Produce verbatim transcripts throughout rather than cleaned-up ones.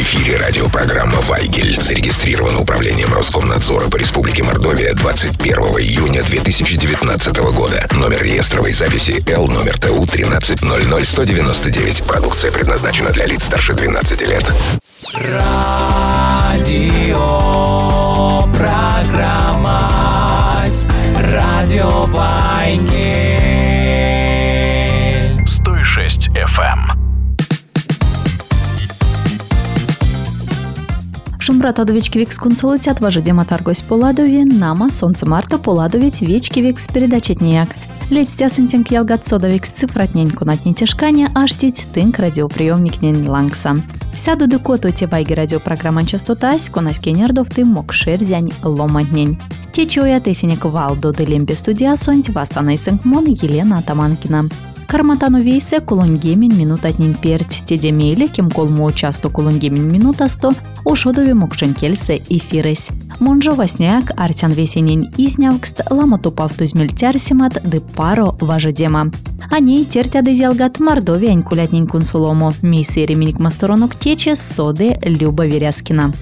эфире радиопрограмма «Вайгель». Зарегистрирована управлением Роскомнадзора по Республике Мордовия двадцать первого июня две тысячи девятнадцатого года. Номер реестровой записи Л номер Т У тринадцать ноль ноль сто девяносто девять. Продукция предназначена для лиц старше двенадцати лет. Радио программа Радио Вайгель сто шесть эф эм. Шумбратадович Квикс консулитет важедема Таргось Поладови, нама Солнце Марта Поладович Вечки Викс передачетняк. Летстя сентинг ялгат содовикс цифратненько натни тяжкания, аж тить тынк радиоприемник нен лангса. Сяду декоту те вайги радиопрограмма частотась, конаське нердов ты мог шерзянь ломатнень. Те чоя тесенек валдо делембе студия сонть вастанай сынкмон Елена Атаманкина. Карматану вейсе кулонгемин минутатнин перть тедемейле, кем колму участу кулонгемин минутасто, ушодове мокшенкельсе эфирес. Монжо васняк артян весенин изнявкст ламоту павтузмельтярсимат де паро важедема. Они тертя дезелгат Мордовиань кулятнин кунсулому. Мисси реминик масторонок тече соде Люба Веряскина.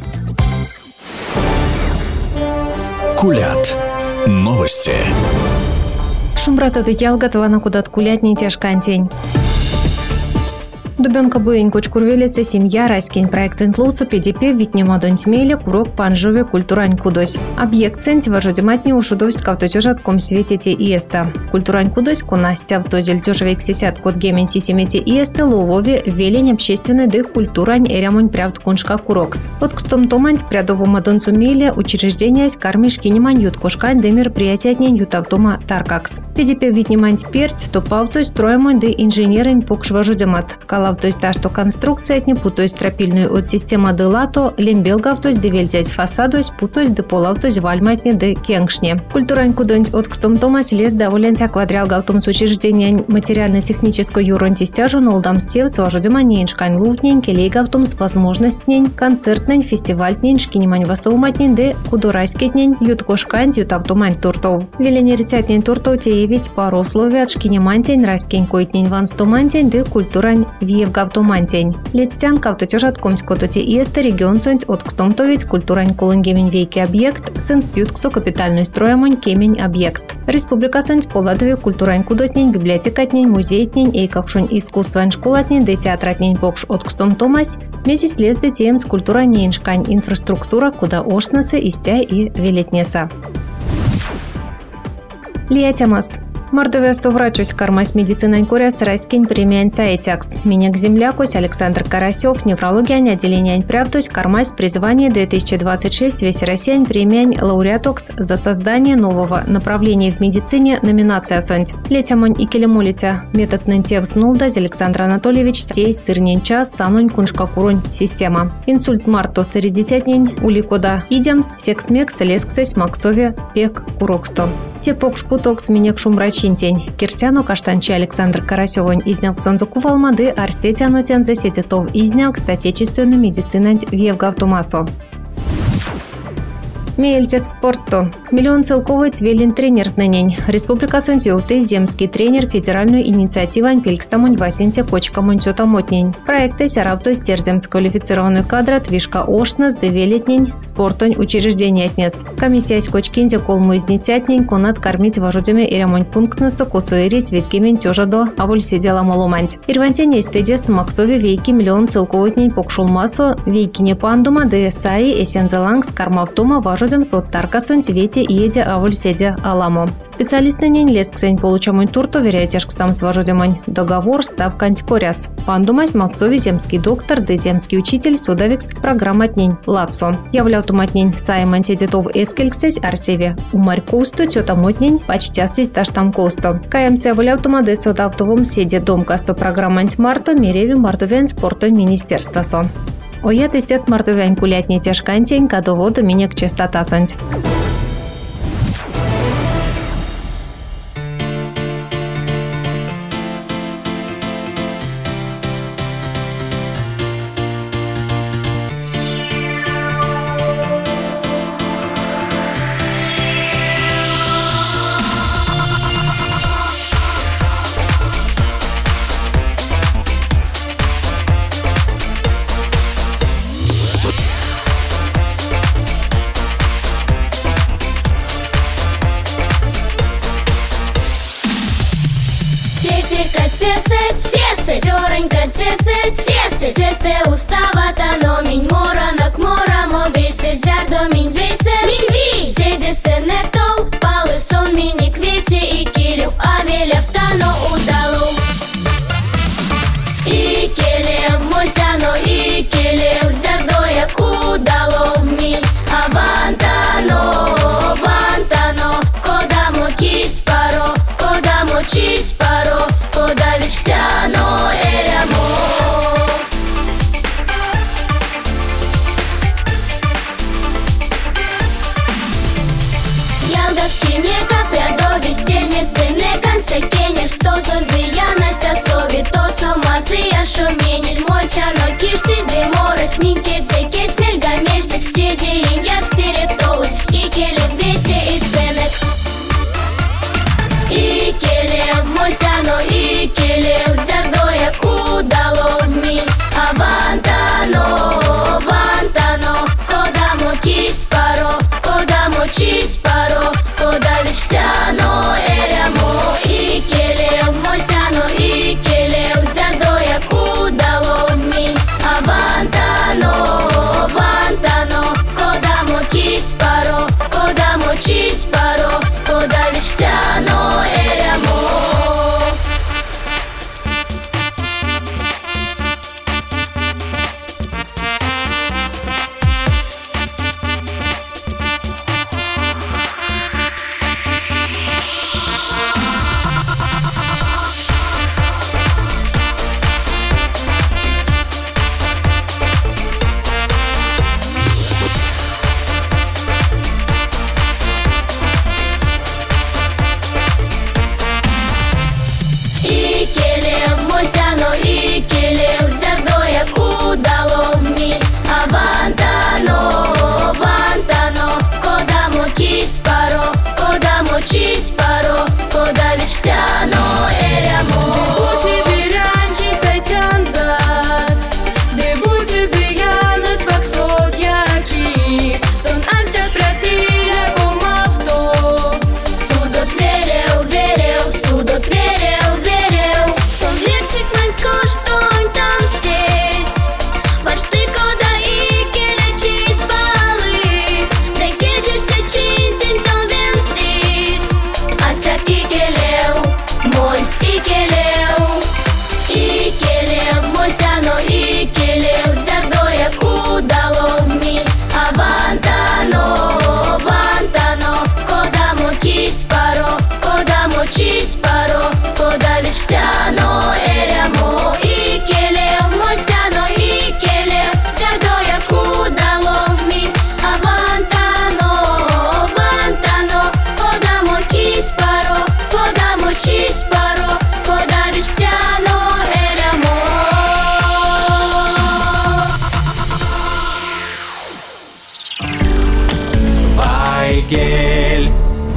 Кулят. Новости. Шумбратады ялгатвана кудат кулятни тяжкантень. Дубенка буень кучкурвелеса семья райскин проект интлусу педипе витнема донтьмеле курок панжове культурань кудось. Объект центи важудиматни ушудовсть кавтотюжат ком светите иеста. Культурань кудось кунастя в дозель тюжевек сисят код гемен сисимете иесты ловове велень общественной дых культурань эрямонь прявт куншка курокс. От кстом томань прядову мадонцу меле учреждения с кармишки немань ют кошкань де мероприятия днень ютавтома таркакс. Педипе витнемань перть то павтой строемонь де инженерень покш важудимат. То есть та, что конструкция не путаясь стропильную от системы делато, лембелгав, то есть девельтять фасадусь, путаясь де полав, то есть вальматни де кенгшне. Культурань кудонь от кстом томас лес доволенся квадрялгав том с учреждения материально-технической юронти стяжу нолдам стев с важудимань иншкань лутнень, келейгав том с возможностнень, концертнень, фестивальтнень, шкинимань востовматнень де кудорайскетнень, юткошкань, ютавтомань туртов. Велени рецятнень туртов теевить пару условий от шкинимантень, райскень койтнень ванстомантень де культурань Евгавтомантень. Летстян кавтотюжат комськототи иесте регион сонть от кстомтовить культурань кулунгемень вейки объект с институт ксо капитальную строемонь кемень объект. Республика сонть поладове культурань кудотнень, библиотекатнень, музейтнень, эйкакшунь искусствань школатнень, де театратнень покш от кстомтомась, месяц лес де тем с культурань иншкань инфраструктура, куда ошнасы, истя и велетнеса. Лиятямас. Мордовия врачусь кармась медицинань куряс райскин премиань саэтякс. Минек землякусь Александр Карасев, неврологиань отделение правдусь кармась призвание две тысячи двадцать шесть весь Россиянь премиань лауреатокс за создание нового направления в медицине номинация сонть. Летямонь и келемулитя метод нентевс нулдаз Александр Анатольевич сей сырнень час санунь куншкакурунь система. Инсульт марто средитятнень уликода идемс секс-мекс лесксесь максове пек куроксто. Тепок шпутокс минек шумрачинтень. Киртяно каштанчи Александр Карасевонь изняк сонзуку валмады арсетяно тянзе сететов изняк статечественную медицинань вевгавтумасо. Мельцек спорту. Миллион целковый твелин тренер нынень. Республика Сонтиуты, земский тренер федеральную инициативу Анпелькстамонь Васенте Кочка Мончотамотнень. Проекты сяравто стерземс квалифицированную кадра Твишка Ошнас девелетнень спортонь учреждение отнес. Комиссия с Кочкинзе колму изнитятнень конат кормить важудями и ремонт пунктнаса косуэрить ведь гемен тёжадо, а воль сидела маломанть. Ирвантень эстедест максове вейки миллион целковый тнень покшул массу вейки не пандума ДСАИ эсензелангс кармавтома важу сот таркасон тивете иеде аволь седе аламо. Специалист на нень лесксень получамонь турто верятяшкстам сважудемонь. Договор ставка антикоряс. Пандумась максови земский доктор, де земский учитель судовикс программа тнень лацо. Являл туматнень сайман седетов эскельксесь арсеве. Умарь кусто тёта мотнень почтясись таштам кусто. Каемся являл тумаде содавтовом седе дом касто программа антимарто мереви мартовен спорто министерства сон. Оят истет мартовянь кулятни тяжкантень, кадоводу минек частота сонть. Сесека тесет, сесет, сёренька тесет, сесет. Сесте уставата, но минь моранак морамо весе зядо минь весе. Минь ви, седе се не тол, палы сон миник вете и килев авеля в тано удалу. И келев мультяно, и келев зядоя кудало в миль. Авантано, вантано, кодамо кис паро, кодамо чис паро, кодавич ктяно эрямо. Ялгак шинека прядо веселье сыне конце кенер сто зозияна ся сови то сомазы я шуменель мольтяно киштиз деморес минке цекет смельга мельцек седи иньяк сиретоус и келев вете и сенек. И келев мольтяно, и келев зярдоя кудало в миль. Авантано, вантано, кодамо кис паро, кодамо чис паро, кодавич ктяно эрямо. И келев мольтяно, и келев зярдоя кудало в миль. Авантано, вантано, кодамо кис паро, кодамо чис паро, кодавич ктяно эрямо. И келев мультяно, и келев зярдоя кудало в миль. Авантано, вантано, кодамо кис паро, кодамо чис паро, кодавич ктяно эрямо. Будьте пиранчи цайтянзат, де будьте зиянес ваксот яки, тон альцят прятиля комавто. Судот верел, верел, судот верел, верел. Том лексик мальско, что он там здесь. Ваш ты кода и келя чиз балы. Да кеджерся чинтин том вен здесь. Ансяки келев, мольс и келев. И келев мольтяно, и келев зярдоя кудало в миль. Авантано, вантано, кодамо кис паро, кодамо чис паро, кодавич ктяно эрямо. И келев мольтяно, и келев зярдоя кудало в миль. Авантано, вантано, кодамо кис паро, кодамо чис паро, кодавич ктяно эрямо. Вайгель.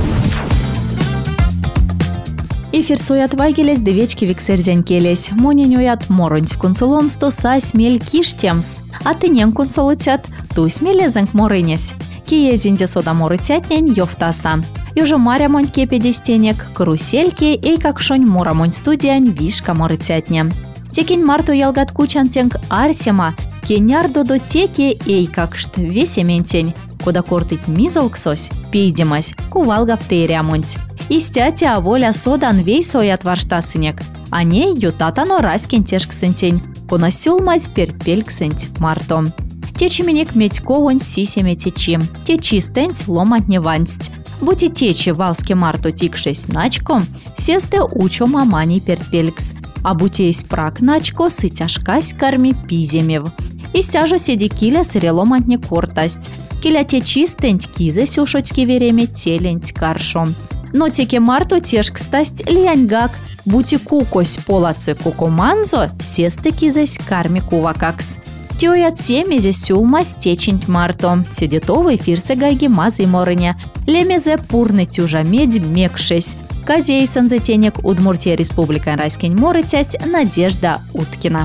Эфир соят вайгелес девечки виксерзен келес. Монин уят моронь кунсулом сто сась мель киштемс. А ты нен кунсулытят, ту смелезенк морынес. Киезинде сода морытятнен йофтаса. Южо маря монь кепедестенек, карусельки и как шонь мора монь студиян вишка морытятне. Текин марту ялгат кучан тенк арсема, кеняр додо теке эй как шт весементень. Куда кортыть мизолксось, пейдемась, кувалгав тейрямонть. Истяти аволя содан вей соят варштасынек. А ней ютатано раскин тешксентень. Понасюлмась пертпельксенть марто. Течименек медьковонь сисеме течи. Течистенть ломатне вансть. Будь и течи валске марто тикшесть начко, сесте учо мамани пертпелькс. А будь есть прак начко, сытяшкась карми пиземев. Истяжо седи киля сыреломатне кортасть. Киля течистенть кизе сюшоцки вереме теленть каршом. Но теке марто тешкстасть лияньгак, бути кукось полацы кукуманзо, сесте кизесь карми кувакакс. Тёят семезе сюлмас теченть марто, седитовый фирсе гайги мазы морыня, лемезе пурны тюжа медь мекшесь. Казей санзетенек Удмуртия Республика Райскень морытясь Надежда Уткина.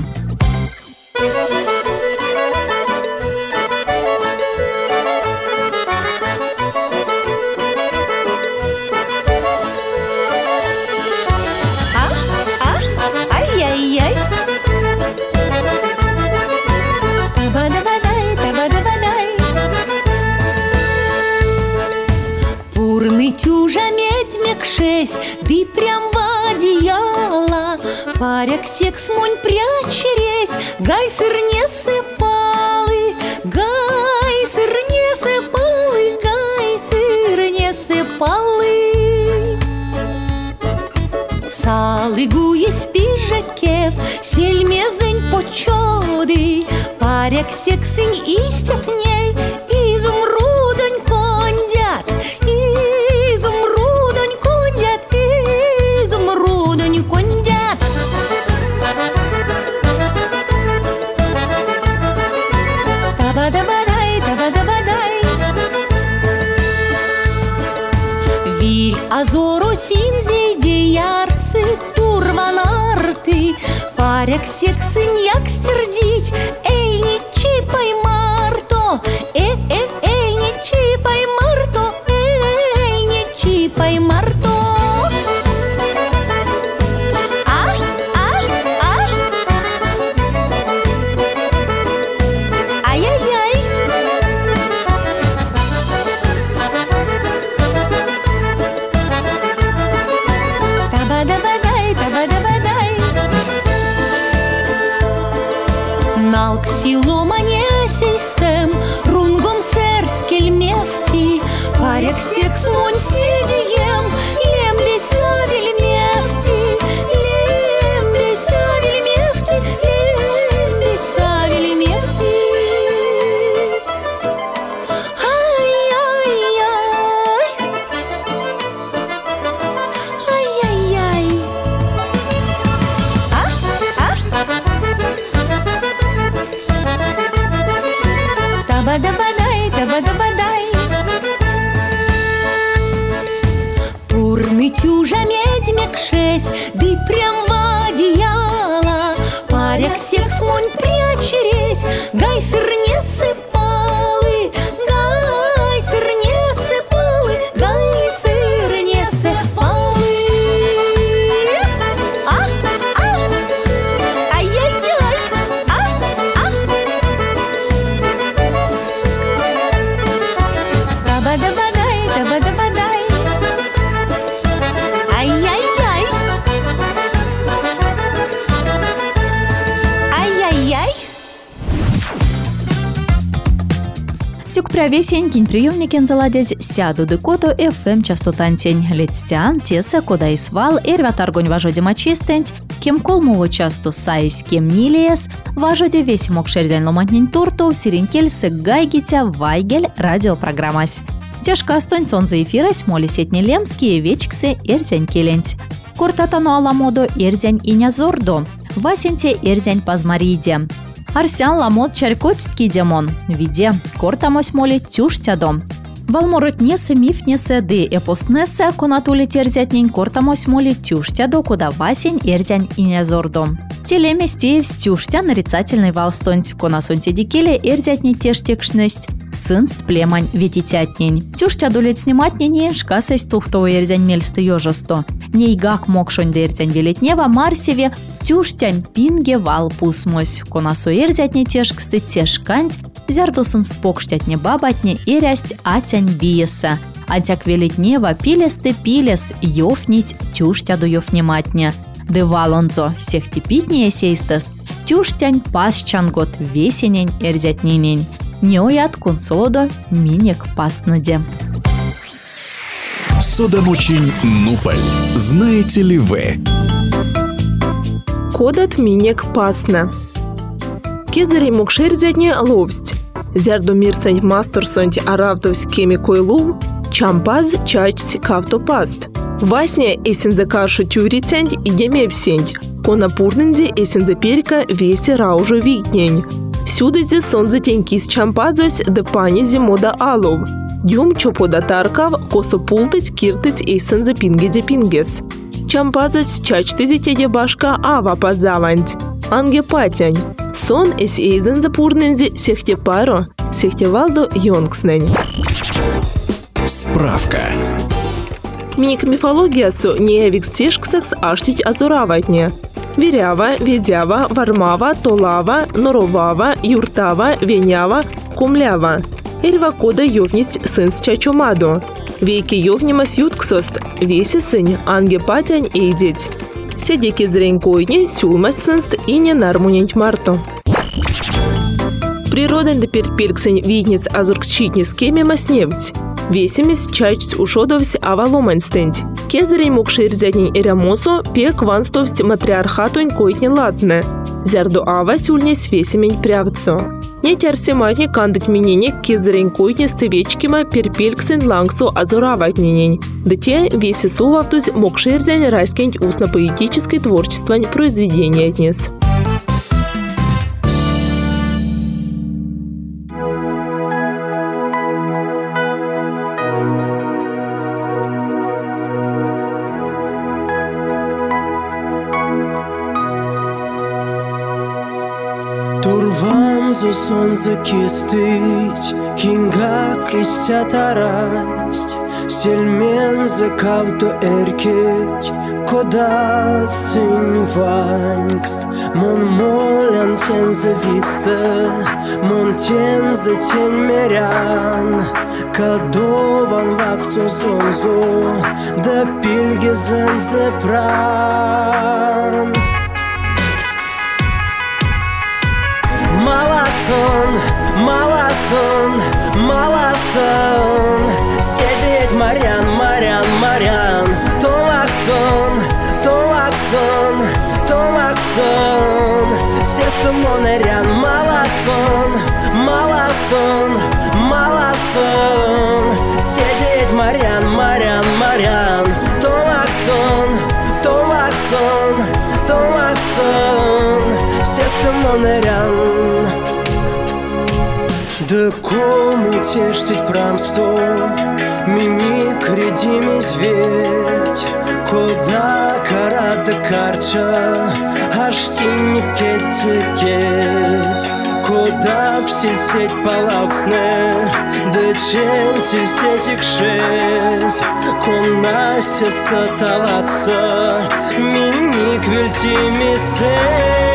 прям в одеяло. Паряк секс монь прячересь, гай сыр не сыпалы, гай сыр не сыпалы, гай сыр не сыпалы. Салыгу есть пижакев, сельмезень почоды, паряк сексень истят ней, изумрудонь кондят, изумрудонь кондят, изумрудонь кондят. Таба-даба-дай, таба-даба-дай. Вирь азору синзей деярсы турванарты, паряк сексынь як стердить, эй, не чипай марто, э, э, эй, не чипай марто, эй, не чипай марто. А, а, а. Ай-яй-яй. Таба-даба-дай, таба-даба-дай. Налк силома несейсем, рунгом серскель мефти, паряк секс монь сидием, лем лесавель мефти, лем лесавель мефти, лем лесавель мефти. Ай-яй-яй, ай-яй-яй. А, а. Таба-даба-дай, таба-даба-дай. Пурны тюжа медь мекшесь, ды прям в одеяло. Паряк секс монь прячересь, гай сыр не сыпалы, гай сыр не сыпалы, гай сыр не сыпалы. А, а, ай-яй-яй, а, а. Таба-даба-дай, таба-даба-дай. Ай-яй-яй. Ай-яй-яй. Сюк правесень кень приемникен заладязь сяду декоту эф эм частотантень. Летстян, теса, кода и свал, эрвят аргонь важоде мачистенть, кем колмово часто сайс, кем нилиес, важоде весь мок шерзянь ломатнень турту, тиринкель сык гайгитя, вайгель, радиопрограммась. Тяжка стонь сонза эфирась, моли сетни лемские, вечксы, эрзянь келенть. Кортатану аламодо эрзянь иня зордо, васенте эрзянь пазмариде. Арсян ламот чарькотстки демон, виде, кортамось моли тюштядом. Валморотнесе мифнесе ды эпостнесе, конатуле терзятнень кортамось моли тюштядо, куда васень эрзянь иня зордо. Телеместеев стюштя нарицательный валстонть, конасонте дикеле эрзятни тештекшность, сынст племань ветитятнень. Тюштяду лет сниматнень, шкасась тухтово эрзянь мельсты ёжосто. Нейгак мокшонь да эрзянь велетнева марсеве, тюштянь пинге вал пусмось. Конасо эрзятни тешксты тешканть, зярду сынст покштятне бабатне эрясть атянь биеса. Атяк велетнева пилесты пилес ёфнить тюштяду ёфнематне. Девалонзо сехтипитнее сейстест, тюштянь пасчангот весенень эрзятненень. Неоят кунсодо минек паснаде. Судомучень Нуполь. Знаете ли вы? Кодат минек пасна. Кезери мукшерзятне ловсть. Зярду мирсень мастерсонть аравтовсь кеми койлу, чампаз чачсь кавтопаст. Васня эсензе каршу тюриценть и демевсенть. Кона пурнензе эсензе перка весе раужу викнень. Сюдезе сонзе тенькис чампазось да панизе мода алов. Дюм чопода таркав косо пултыть киртыть эсензе пингеде пингес. Чампазось чачтезе теде башка ава пазаванть. Анге патянь. Сон эс эйзензе пурнензе сехте паро, сехте валдо йонгснень. Справка. Миник мифология со неевикс тешксекс аштить азураватне. Верява, ведява, вармава, толава, норовава, юртава, венява, кумлява. Эрва кода йовнисть сынс чачомадо. Вейки йовнимас ютксост, весе сын, анге патянь эйдеть. Седе кизрень койне сюлмас сынст и не нармунять марто. Природен да перпельксень виднец азуркчитнес кеме масневть. Весемис чайчс ушодовсь аваломанстенть. Кезерень мукширзятнень эрямосо пек ванстовсть матриархатунь койтне латне. Зярду ава сюльнес весемень прявцо. Не терсематне кандать минене кезерень койтне стывечкима перпельксень лангсо азураватненень. Да те весесу вавтусь мукширзянь райскень устно-поэтической творчествань произведения отнес. Турванзо сонза кистыть, кингак истятарасть, сельмензе кавто эркеть, кода цинь вангст, мон молян тензе витсте, мон тензе тень мерян, кадован ваксо сонзо, да пильгезензе пран. Маласон, маласон, маласон, сидеть Марьян, Марьян, Марьян, Томаксон, Томаксон, Томаксон, сестра Монерян, маласон, маласон, маласон, сидеть Марьян, Марьян, Марьян, Томаксон, Томаксон, Томаксон, сестра Монерян. Да кому тештить прамсто, мимик редими зветь, кода карата карча, аж тиннике текеть, кода псильсеть палауксне, да ченти сетик шесть, кона сеста талаца, миник вельтими сеть.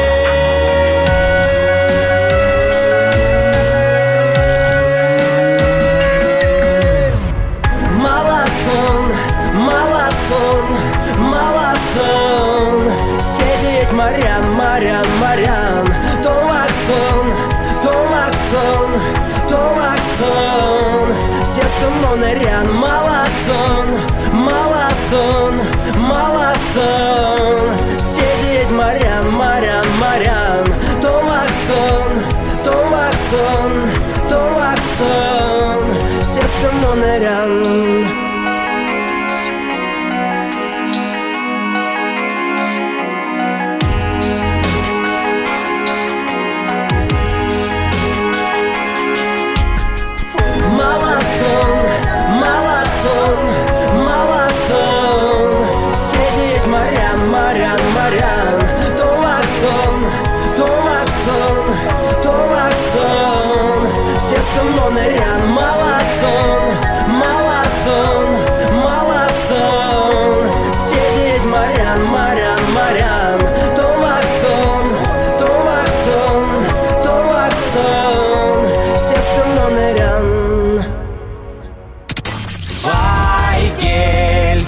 Сидеть Марьян, Марьян, Марьян, Томаксон, Томаксон, Томаксон, сестра Монерян, маласон, маласон, маласон, сидеть Марьян, Марьян, Марьян, Томаксон, Томаксон, Томаксон, сестра Монерян. Сестра Монерян, маласон, маласон, маласон, сидеть Марьян, Марьян, Марьян, Томаксон, Томаксон, Томаксон, сестра Монерян. Вайгель.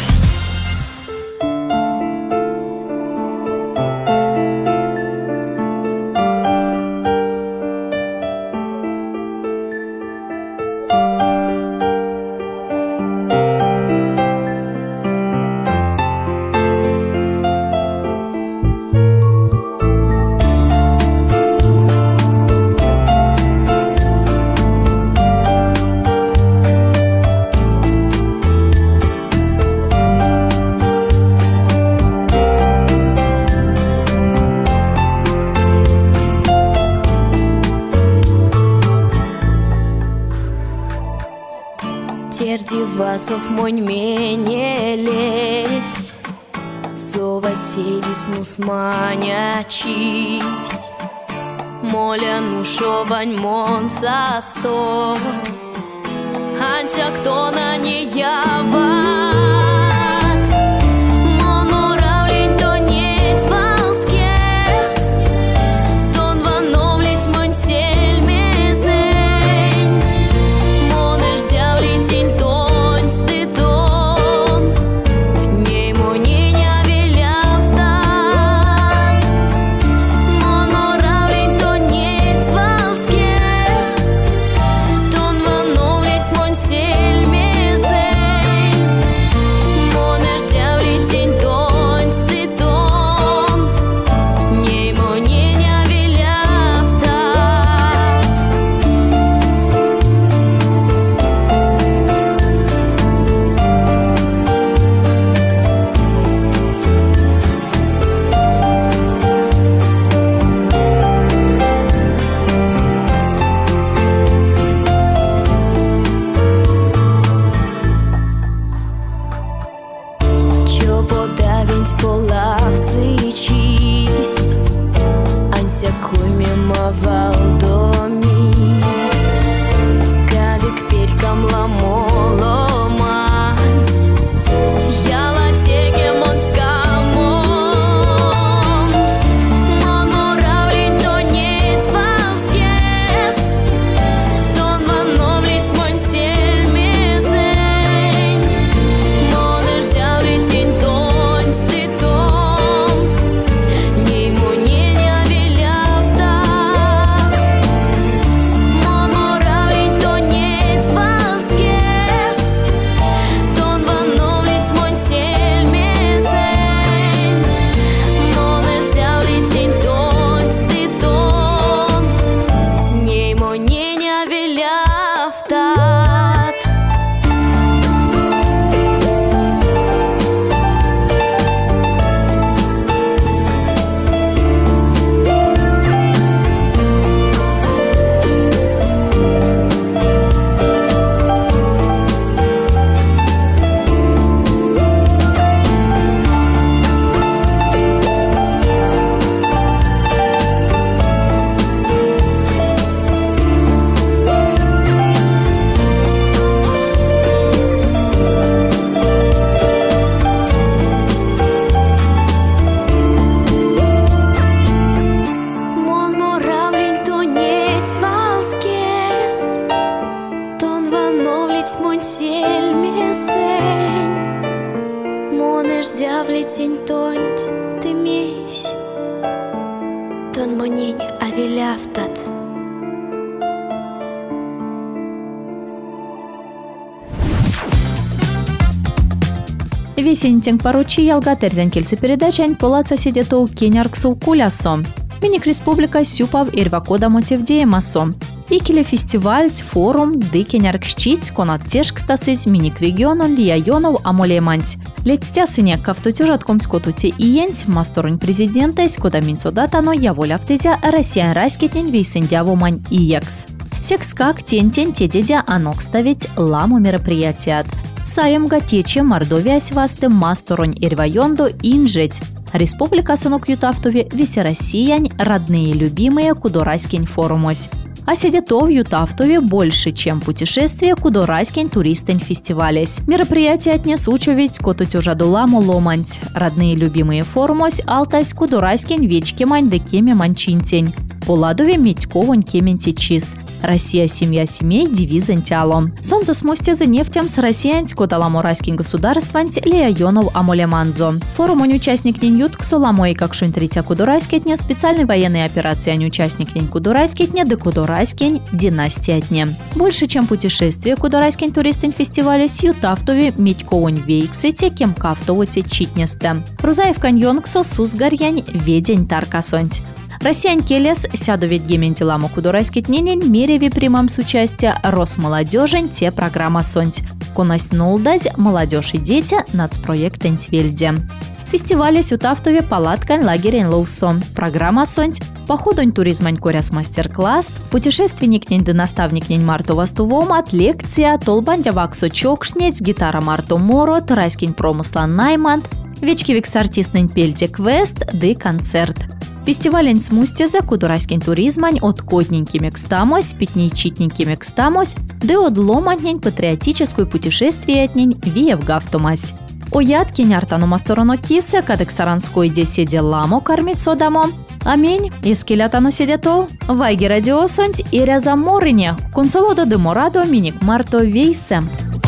Тердивасов монь мене лезь, Сова селись нусманячись, Моля нушовань мон со сто, Антя кто на не ява. Раскинь тонть, ты месь, тон монень авиляфтат. Весеннитен поручи ялга терзен кельце передачань полаца сидету кенярксу кулясо. Миник республика сюпав ирвакода мотивдеемасо. Икеле фестиваль, форум, ды кеняркщиц, конат тешкстасыз миник регионон лияйонов амолеманть. Летстя сыне кавтутюжат комскотути иенть, масторунь президентес, кода минсодатано яволяфтезя Россиян раскетнень вейсендявомань иекс. Секс как тень-тень те-дедя анок ставить ламу мероприятият. Саем гатече Мордовия свасты масторунь ирвайондо инжеть. Республика сонок ютавтове весе Россиянь родные любимые кудораськень форумось. А сидетов ютавтове больше, чем путешествие кудораськень туристень фестивалесь. Мероприятие отнесучу ведь котутюжаду ламу ломанть. Родные любимые форумось алтась кудораськень вечки мань да кеме манчинтень. Поладове медьковонь кементичис. Россия – семья семей, девизен тялом. Солнце смосте за нефтям с россиянь кодалам уральским государстванць леайонов амолеманзо. Форумонь участник нень ют ксоламой, как шунь третья кудурайскетня, специальной военной операции ань участник нень кудурайскетня, да кудурайскень династия тне. Больше, чем путешествие кудурайскень туристень фестивале с ютавтове медьковонь вейксете, кем кавтовоте читнесте. Рузаев каньон ксо сус гарьянь ведень таркасонть. Россиян келес сяду ведь гементиламу кудурайскетненень мереви примам с участия Росмолодежень те программа сонть. Конась нулдазь молодежь и дети нацпроект Энтвельде. Фестивале сютавтове палаткань лагерень лоусо. Программа сонть. Походонь туризмань коряс мастер-класс. Путешественник нень да наставник нень Марто Вастувомат. Лекция. Толбань ваксо чокшнец. Гитара Марто Морот. Райскень промысла Наймант. Вечкивикс артист нень пельте квест. Да концерт. Фестивалень смустезе кудурайскень туризмань от котненькими кстамось, питней-читненькими кстамось, да от ломаннень патриотическую путешествие отнень виев гавтомась. Оят кеняртану мастороно кисе, кадык саранской де седе ламо кормить содамо. Амень, ескелятану седето, вайги радиосонть и ряза морыне, консолода де морадо миник марто вейсе.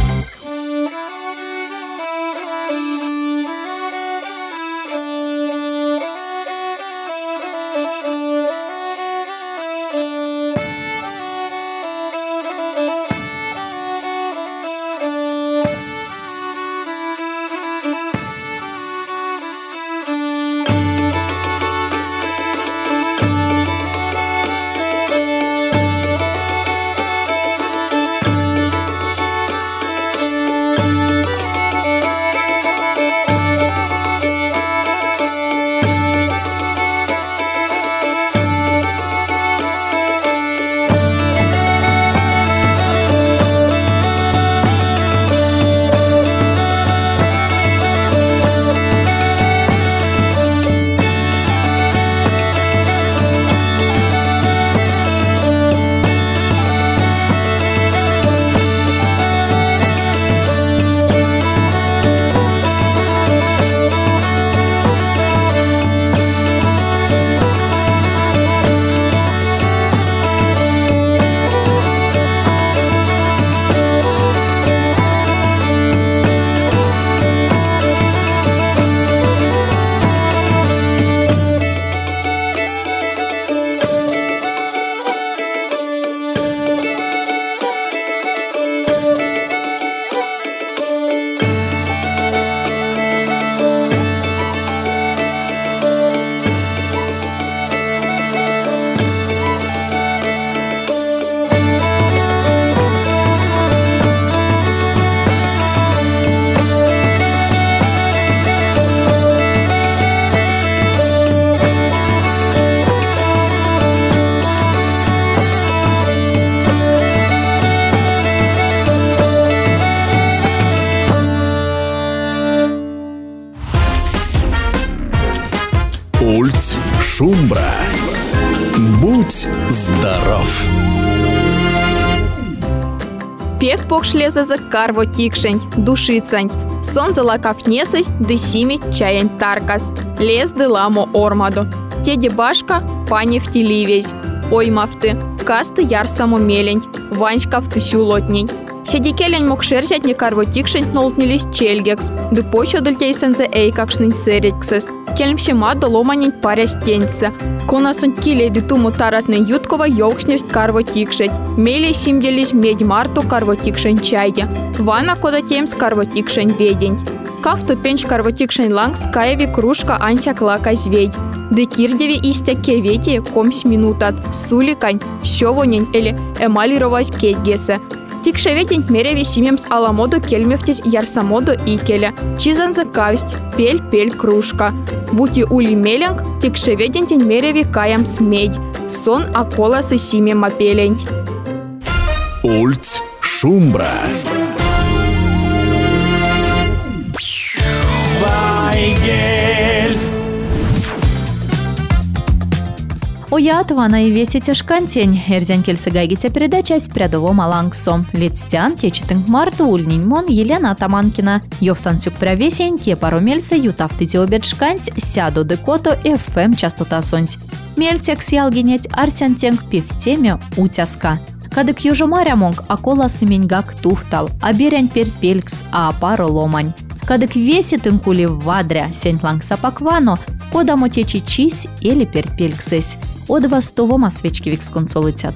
Ульц Шумбра. Будь здоров! Пек покшлезазы карво тикшень, душицань. Сон залакав несась, дысимить чаянь таркас. Лез дыламо ормаду. Теде башка, пани в теливезь. Ой мафты, касты яр саму мелень. Ваньшкав ты сюлотнень. Седикелень мокшерзять не карвотикшень нолтнились челгекс, да почо дальтейсензе эйкакшнень сэриксест. Кельмшима доломанень парястеньце. Конасун килей дитуму таратный юткова йоукшневсть карвотикшеть. Мели симделись медь марту карвотикшень чайде. Вана кодатемс карвотикшень ведень. Кафту пенч карвотикшень лангс каеви кружка ансяк лакась ведь. Декирдеви истя кевети комсь минутат. Суликань, щовонень или эмалировать кетгесе. Тикшеветень мереви симемс аламоду кельмевтись ярсамоду икеля. Чизанзе кавсть, пель-пель кружка. Бути ули меленг, тикшеветень мереви каямс медь. Сон аколасы симем апелень. Ульц шумбра. Вайгель. Оят вана и веси тяжкантень. Эрзян кельсы гайгитя передача с прядовом алангсом. Летстян течетинг марту ульнинь мон Елена Таманкина. Йофтан сюк правесень те пару мельсы ютавтыте обедшканть сяду декото эф эм частота сонть. Мельтек сялгинять арсянтенг певтеме утяска. Кадык южомаря монг акола сыменьгак тухтал, а берянь перпелькс а пару ломань. Кадык весит инкули вадря сеньтланг сапаквано, кода мотечи чись или перпельксесь. От востовома свечки виксконсолитят.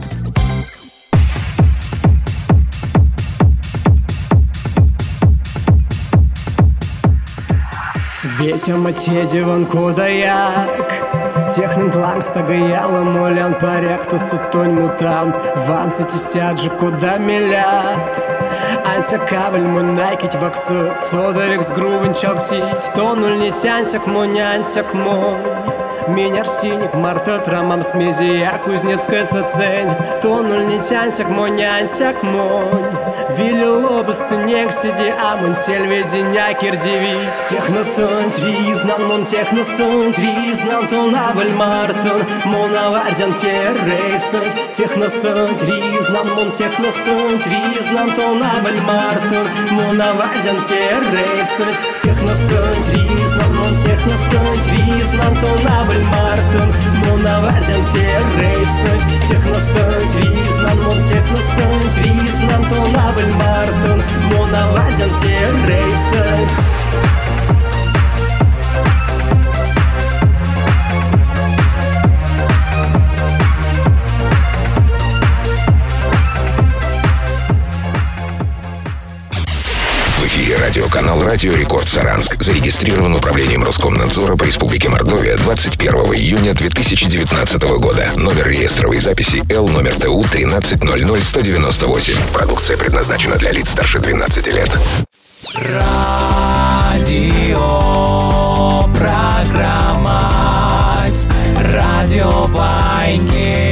Ветя матеди вон кудаяк, технин тланг стагаяла молян паряк, то сутонь мутан, вансы тестят же куда милят. Анся каваль мунайкить ваксы, содовик с грувен чоксить, то нуль не тянься к монянься к мой. Меня синик марта трамам смези, я кузнецкая соцень, то нуль не тянься к монянься к мой. Вилило бы стынек сиди, а мон сельведеня кирдевить. Техносонт ризнан, мон техносонт ризнан, то наваль мартон, мон авардян террейвсонт. Техносонт ризнан, мон техносонт ризнан, то наваль мартон, мон авардян террейвсонт. Техносонт ризнан, мон техносонт ризнан, то наваль мартон, мон авардян террейвсонт. Техносонт ризнан, мон техносонт ризнан, то наваль Мартон, монавадян террейвсонт. В эфире радиоканал «Радио Рекорд Саранск». Зарегистрирован управлением Роскомнадзора по Республике Мордовия двадцать первого июня две тысячи девятнадцатого года. Номер реестровой записи Л номер Т У тринадцать ноль ноль сто девяносто восемь. Продукция предназначена для лиц старше двенадцати лет. Радио программа Радио Вайгель.